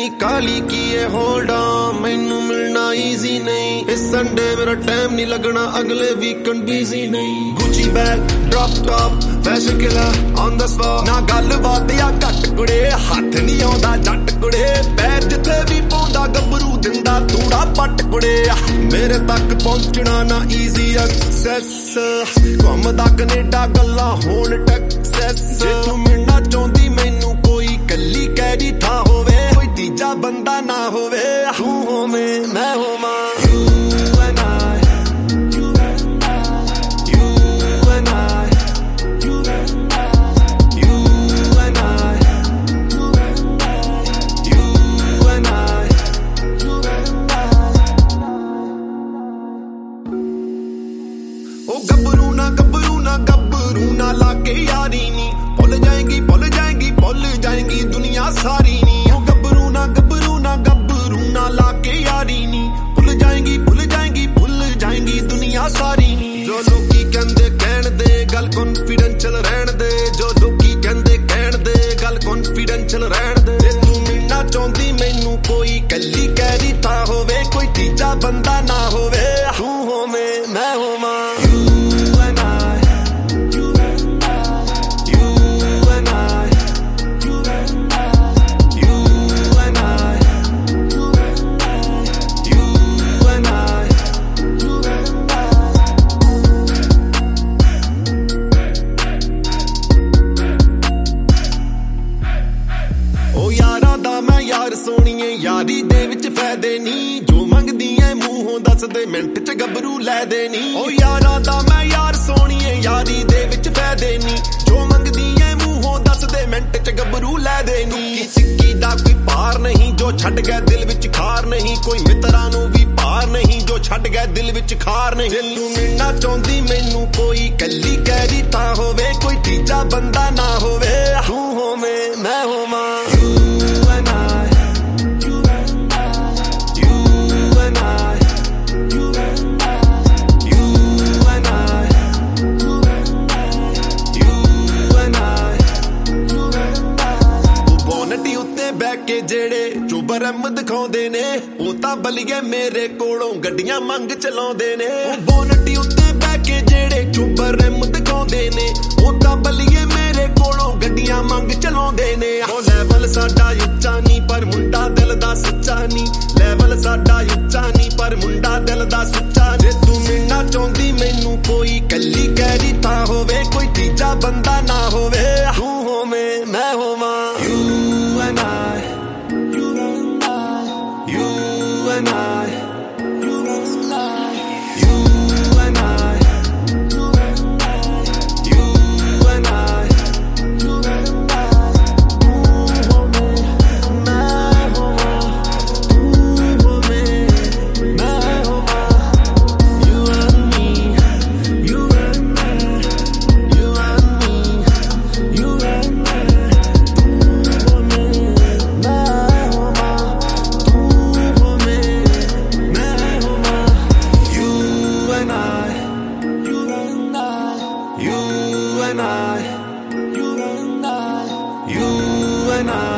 काली की है hold on मैनू मिलना इजी नहीं इस संडे मेरा टाइम नहीं लगना अगले वीकेंड बिजी नहीं Gucci bag drop top fashion killer on the spot ना गल बात या घट कुड़े हथ नहीं आउंदा जट कुड़े पैर जिथे भी पाउंदा गबरू दिंदा तूड़ा पट कुड़े मेरे तक पहुंचना ना इजी एक्सेस घुमदा कनेडा गल्लां होण टैक्सेस जे तू मिलना चाहुंदी मैनू कोई कल्ली कैरी था होवे कोई तीजा बंदा ना होवे तू होवे मैं होवां गबरू ना लाके यारी नी भुल जाएंगी भुल जाएंगी दुनिया सारी नी ओ गबरू ना लाके यारी नी भुल जाएंगी भुल जाएंगी दुनिया सारी नी जो लोकी कहंदे कहण दे गल कॉन्फिडेंशियल रहन दे जो लोकी कहंदे कहण दे गल कॉन्फिडेंशियल रहन दे जे तू मिलना चाहुंदी मैनू कोई कल्ली कैरी था होवे कोई तीजा बंदा ना होवे तू होवे मैं होवां यार सोनिए यारी दे विच फायदे नी जो मंगदी है मूहों दस दे मिंट च गबरू लै देनी ओ यारा दा मैं यार सोनिए यारी दे विच फायदे नी जो मंगदी है मूहों दस दे मिंट च गबरू लै देनी सिक्की दा कोई पार नहीं जो छड़ गए दिल विच खार नहीं कोई मित्रा नू भी पार नहीं जो छड़ गए दिल विच खार नहीं तू मिलना चाहुंदी मैनू कोई कल्ली कैरी ता होवे कोई तीजा बंदा ना होवे तू होवे मैं होवां के जेड़े चुबरम दिखाउंदे ने ओ तां बलिए मेरे कोलों गड्डियां मंग चलाउंदे ने ओ बोनटी उत्ते बैठ के जेड़े चुबरम दिखाउंदे ने ओ तां बलिए मेरे कोलों गड्डियां मंग चलाउंदे ने ओ लेवल साडा उच्चा नहीं पर मुंडा दिल दा सच्चा नहीं लेवल साडा उच्चा नहीं पर मुंडा दिल दा सच्चा जे तू मिलना चाहुंदी मैनू कोई कल्ली कैरी था होवे कोई तीजा बंदा ना होवे तू होवे मैं होवां you and I